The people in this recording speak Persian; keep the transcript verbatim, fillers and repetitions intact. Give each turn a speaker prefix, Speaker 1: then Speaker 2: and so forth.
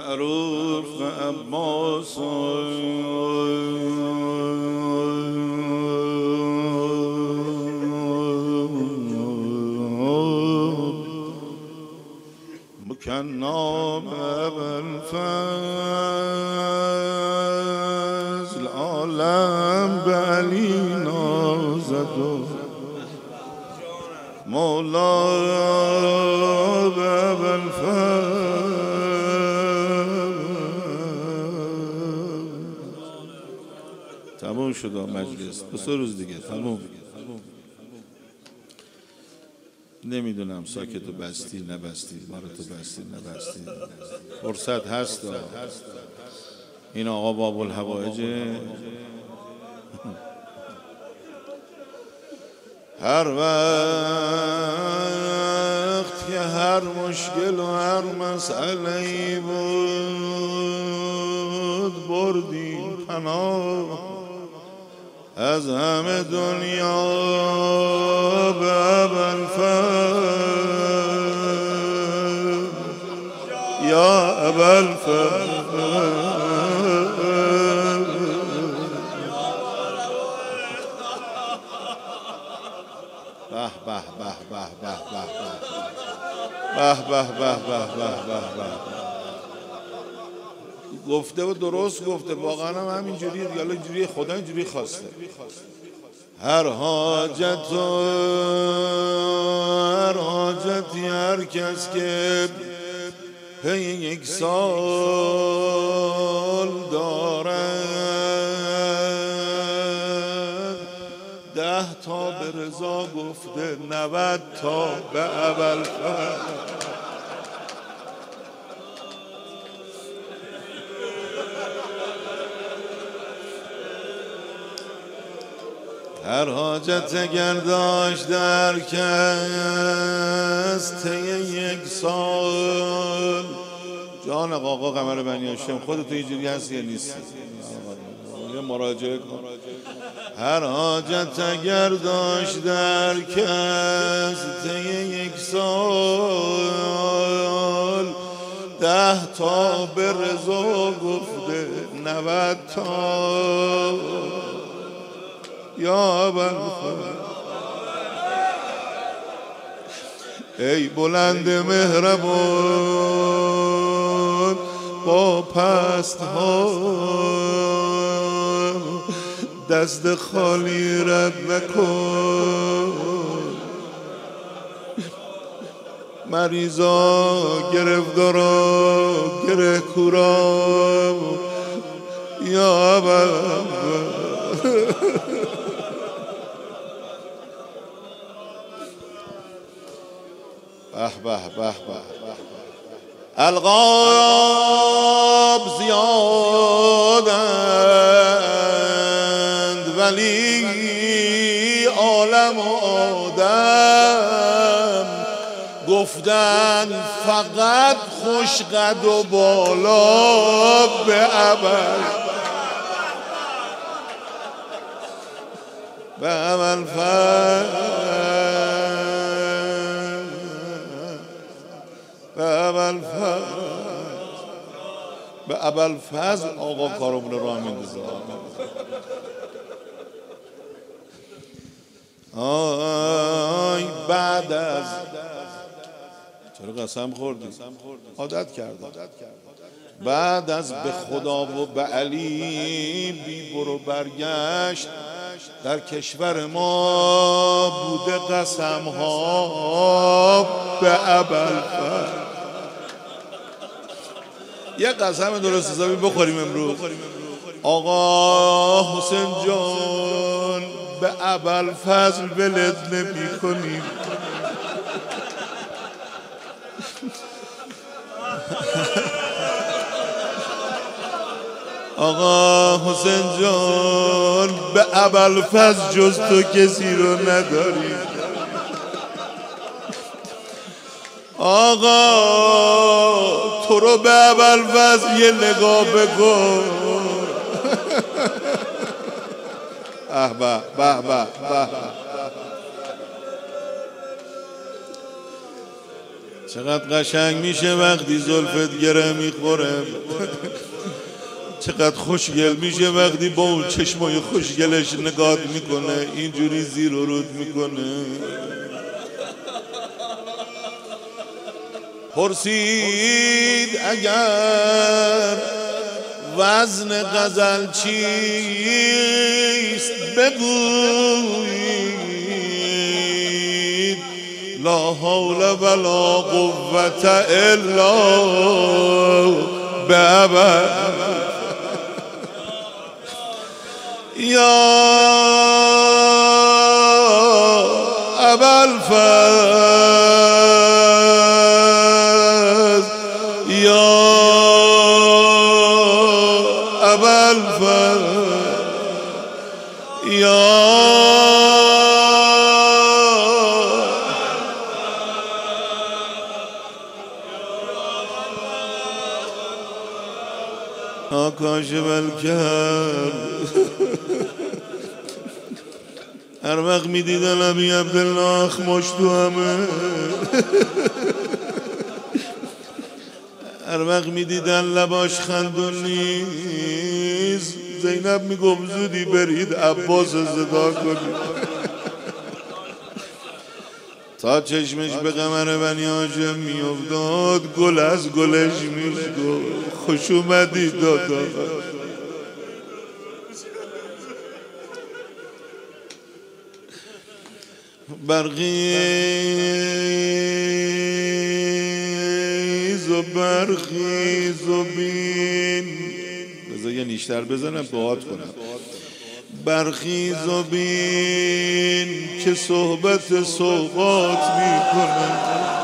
Speaker 1: معروف عباس مکنام ابوالفضل عالم به علی نازد و مولا به ابوالفضل تموم شد مجلس. دو سه روز دیگه تموم. نمیدونم ساکتو بستی نبستی، مارتو بستی نبستی، فرصت هست. این آقا باب الحوائج هر وقت که هر مشکل و هر مسئله بود بردیم پناه از همه دنیا به ابوالفضل یا ابوالفضل. به به به به به به به به به به به به. گفته و درست گفته، واقعا هم همینجوریه دیگه. حالا اینجوری خدا اینجوری خواسته. هر حاجت و هر حاجتی هر کس که پی یک سال دارد، ده تا به رضا گفته، نود تا به ابوالفضل. هر حاجت اگر داشت در کس طی یک سال، جان آقا قمر بنی هاشم خودت اینجوری هستی یا نیستی؟ یه مراجعه کن. هر حاجت اگر داشت در کس طی یک سال، ده تا به رضا گفته، نود تا یا ابوالفضل. ای بلند مهربان با پست ها دست خالی رد نکن. مریضا گرفتارا گره کورا یا ابوالفضل. به به به به. القاب زیادند ولی عالم و آدم گفتن فقط خوش قد و بالا به ابوالفضل. به ابوالفضل به ابوالفضل به ابوالفضل آقا کارمون رو راه میندازه. آی بعد از چرا قسم خوردی؟ عادت کردم. بعد از به خدا و به علی بی برو برگشت در کشور ما بوده قسم ها به ابوالفضل. یه قسم درست حسابی بخوریم امروز. آقا حسین جان به ابوالفضل ولد نمی کنیم. آقا حسین جان به ابوالفضل جز تو کسی رو نداری. آقا تو رو به ابوالفضل یه نگاه بکن. به به به به به. چقدر قشنگ میشه وقتی زلفت گره میخوره، چقدر خوشگل میشه وقتی با اون چشمای خوشگلش نگاه میکنه، اینجوری زیر و رود میکنه. پرسید اگر وزن غزل چیست بگویید، لا حول ولا قوة الا بالله. یا ابا الفضل، یا ابا الفضل، یا کاشف الکرب. هر وقت می دیدن ابی عبدالله خموش تو همه، هر وقت می دیدن لباش خندون نیست، زینب می گفت زودی برید عباس صدا کنید. تا چشمش به قمر بنی هاشم می افتاد، گل از گلش می شد. خوش اومدی دادا. برخیز و برخیز و بین، بذار یه نیشتر بزنم دعات کنم. برخیز و بین که صحبت صحبات می کنم.